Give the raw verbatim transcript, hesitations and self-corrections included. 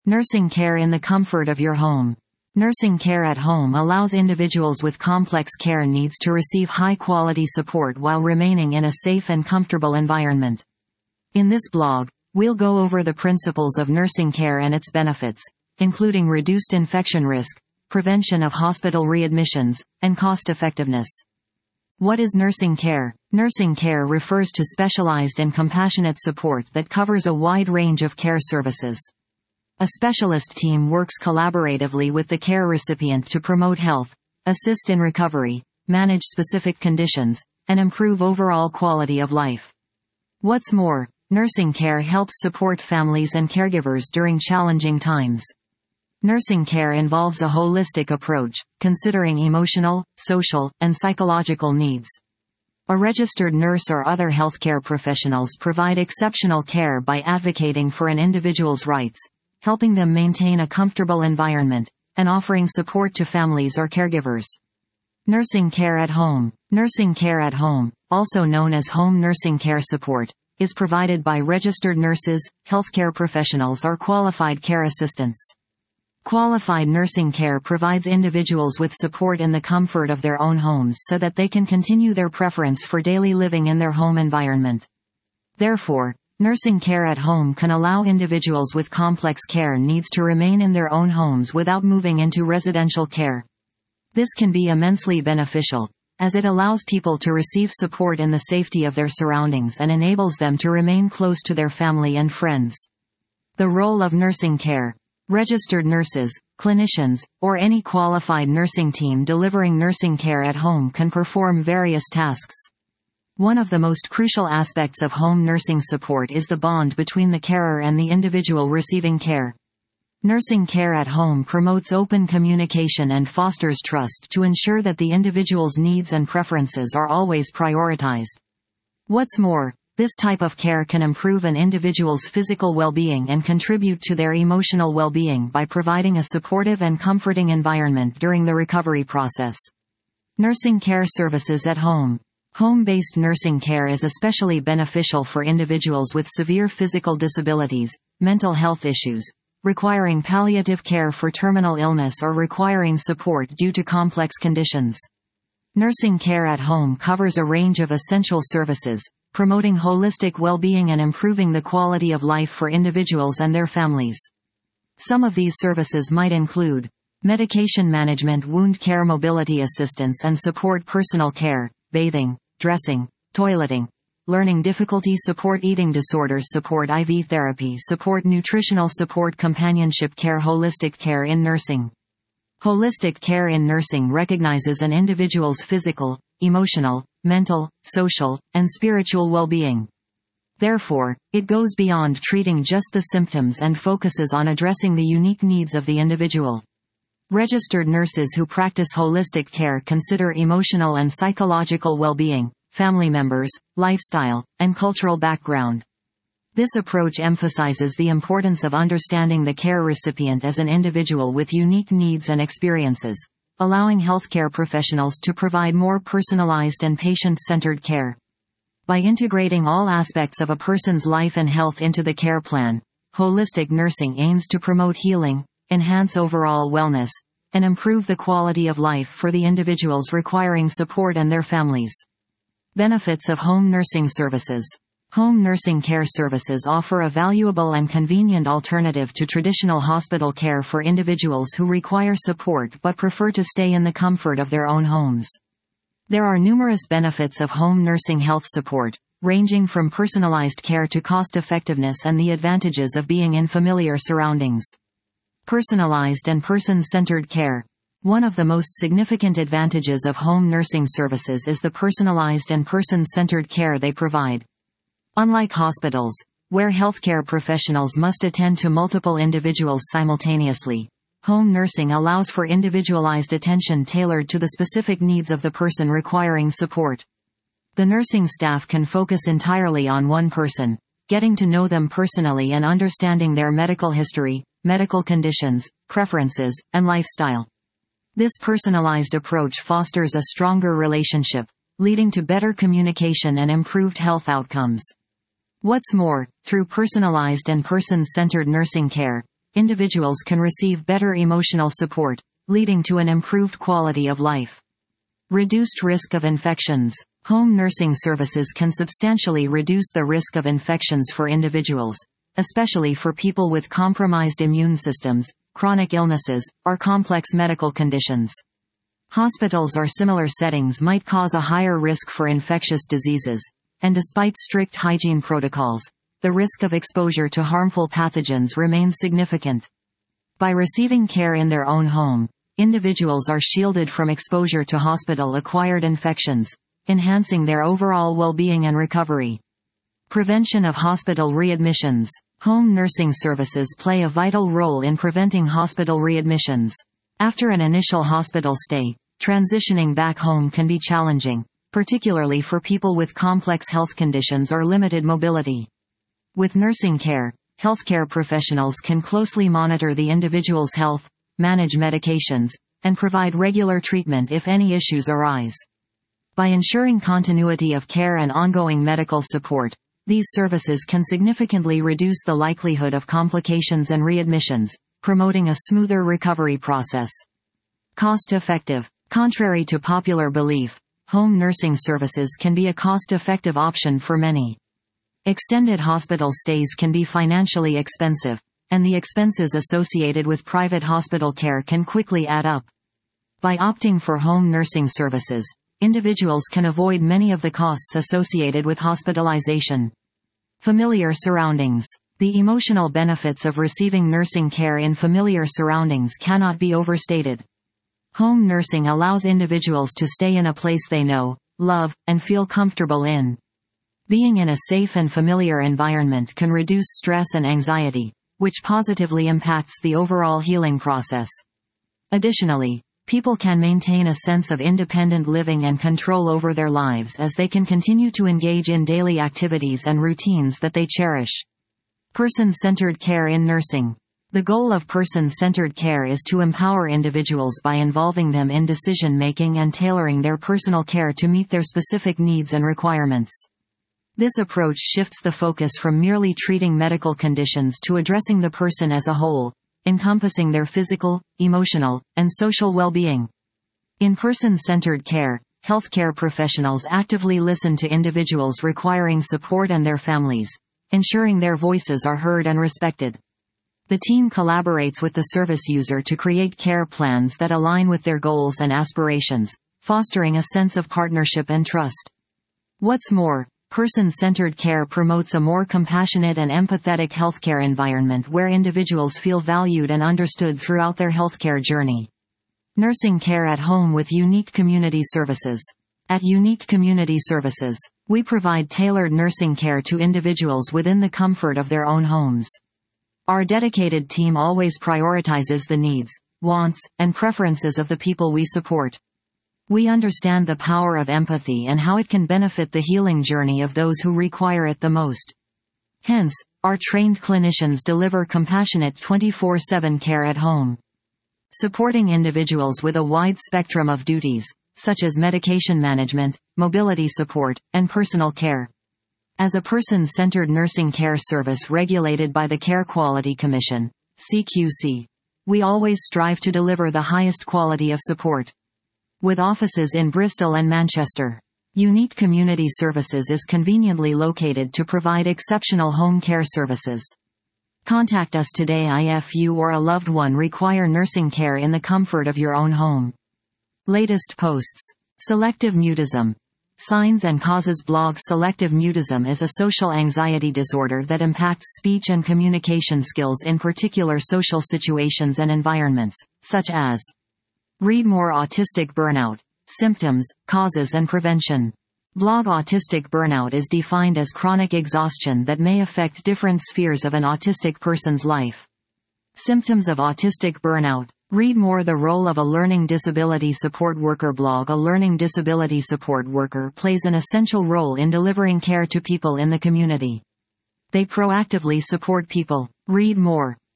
Nursing care in the comfort of your home. Nursing care at home allows individuals with complex care needs to receive high-quality support while remaining in a safe and comfortable environment. In this blog, we'll go over the principles of nursing care and its benefits, including reduced infection risk, prevention of hospital readmissions, and cost-effectiveness. What is nursing care? Nursing care refers to specialized and compassionate support that covers a wide range of care services. A specialist team works collaboratively with the care recipient to promote health, assist in recovery, manage specific conditions, and improve overall quality of life. What's more, nursing care helps support families and caregivers during challenging times. Nursing care involves a holistic approach, considering emotional, social, and psychological needs. A registered nurse or other healthcare professionals provide exceptional care by advocating for an individual's rights, helping them maintain a comfortable environment, and offering support to families or caregivers. Nursing care at home. Nursing care at home, also known as home nursing care support, is provided by registered nurses, healthcare professionals or qualified care assistants. Qualified nursing care provides individuals with support in the comfort of their own homes so that they can continue their preference for daily living in their home environment. Therefore, nursing care at home can allow individuals with complex care needs to remain in their own homes without moving into residential care. This can be immensely beneficial, as it allows people to receive support in the safety of their surroundings and enables them to remain close to their family and friends. The role of nursing care. Registered nurses, clinicians, or any qualified nursing team delivering nursing care at home can perform various tasks. One of the most crucial aspects of home nursing support is the bond between the carer and the individual receiving care. Nursing care at home promotes open communication and fosters trust to ensure that the individual's needs and preferences are always prioritized. What's more, this type of care can improve an individual's physical well-being and contribute to their emotional well-being by providing a supportive and comforting environment during the recovery process. Nursing care services at home. Home-based nursing care is especially beneficial for individuals with severe physical disabilities, mental health issues, requiring palliative care for terminal illness or requiring support due to complex conditions. Nursing care at home covers a range of essential services, promoting holistic well-being and improving the quality of life for individuals and their families. Some of these services might include medication management, wound care, mobility assistance and support, personal care, bathing, dressing, toileting, learning difficulty support, eating disorders support, I V therapy support, nutritional support, companionship care. Holistic care in nursing. Holistic care in nursing recognizes an individual's physical, emotional, mental, social, and spiritual well-being. Therefore, it goes beyond treating just the symptoms and focuses on addressing the unique needs of the individual. Registered nurses who practice holistic care consider emotional and psychological well-being, family members, lifestyle, and cultural background. This approach emphasizes the importance of understanding the care recipient as an individual with unique needs and experiences, allowing healthcare professionals to provide more personalized and patient-centered care. By integrating all aspects of a person's life and health into the care plan, holistic nursing aims to promote healing, enhance overall wellness, and improve the quality of life for the individuals requiring support and their families. Benefits of home nursing services. Home nursing care services offer a valuable and convenient alternative to traditional hospital care for individuals who require support but prefer to stay in the comfort of their own homes. There are numerous benefits of home nursing health support, ranging from personalized care to cost-effectiveness and the advantages of being in familiar surroundings. Personalized and person-centered care. One of the most significant advantages of home nursing services is the personalized and person-centered care they provide. Unlike hospitals, where healthcare professionals must attend to multiple individuals simultaneously, home nursing allows for individualized attention tailored to the specific needs of the person requiring support. The nursing staff can focus entirely on one person, getting to know them personally and understanding their medical history, medical conditions, preferences, and lifestyle. This personalized approach fosters a stronger relationship, leading to better communication and improved health outcomes. What's more, through personalized and person-centered nursing care, individuals can receive better emotional support, leading to an improved quality of life. Reduced risk of infections. Home nursing services can substantially reduce the risk of infections for individuals, especially for people with compromised immune systems, chronic illnesses, or complex medical conditions. Hospitals or similar settings might cause a higher risk for infectious diseases, and despite strict hygiene protocols, the risk of exposure to harmful pathogens remains significant. By receiving care in their own home, individuals are shielded from exposure to hospital-acquired infections, enhancing their overall well-being and recovery. Prevention of hospital readmissions. Home nursing services play a vital role in preventing hospital readmissions. After an initial hospital stay, transitioning back home can be challenging, particularly for people with complex health conditions or limited mobility. With nursing care, healthcare professionals can closely monitor the individual's health, manage medications, and provide regular treatment if any issues arise. By ensuring continuity of care and ongoing medical support, these services can significantly reduce the likelihood of complications and readmissions, promoting a smoother recovery process. Cost-effective. Contrary to popular belief, home nursing services can be a cost-effective option for many. Extended hospital stays can be financially expensive, and the expenses associated with private hospital care can quickly add up. By opting for home nursing services, individuals can avoid many of the costs associated with hospitalization. Familiar surroundings. The emotional benefits of receiving nursing care in familiar surroundings cannot be overstated. Home nursing allows individuals to stay in a place they know, love, and feel comfortable in. Being in a safe and familiar environment can reduce stress and anxiety, which positively impacts the overall healing process. Additionally, people can maintain a sense of independent living and control over their lives as they can continue to engage in daily activities and routines that they cherish. Person-centered care in nursing. The goal of person-centered care is to empower individuals by involving them in decision-making and tailoring their personal care to meet their specific needs and requirements. This approach shifts the focus from merely treating medical conditions to addressing the person as a whole, encompassing their physical, emotional, and social well-being. In person-centered care, healthcare professionals actively listen to individuals requiring support and their families, ensuring their voices are heard and respected. The team collaborates with the service user to create care plans that align with their goals and aspirations, fostering a sense of partnership and trust. What's more, person-centered care promotes a more compassionate and empathetic healthcare environment where individuals feel valued and understood throughout their healthcare journey. Nursing care at home with Unique Community Services. At Unique Community Services, we provide tailored nursing care to individuals within the comfort of their own homes. Our dedicated team always prioritizes the needs, wants, and preferences of the people we support. We understand the power of empathy and how it can benefit the healing journey of those who require it the most. Hence, our trained clinicians deliver compassionate twenty-four seven care at home. Supporting individuals with a wide spectrum of duties, such as medication management, mobility support, and personal care. As a person-centered nursing care service regulated by the Care Quality Commission, C Q C, we always strive to deliver the highest quality of support. With offices in Bristol and Manchester, Unique Community Services is conveniently located to provide exceptional home care services. Contact us today if you or a loved one require nursing care in the comfort of your own home. Latest posts. Selective mutism. Signs and causes. Blog. Selective mutism is a social anxiety disorder that impacts speech and communication skills in particular social situations and environments, such as. Read more. Autistic burnout. Symptoms, causes and prevention. Blog. Autistic burnout is defined as chronic exhaustion that may affect different spheres of an autistic person's life. Symptoms of autistic burnout. Read more. The role of a learning disability support worker. Blog. A learning disability support worker plays an essential role in delivering care to people in the community. They proactively support people. Read more.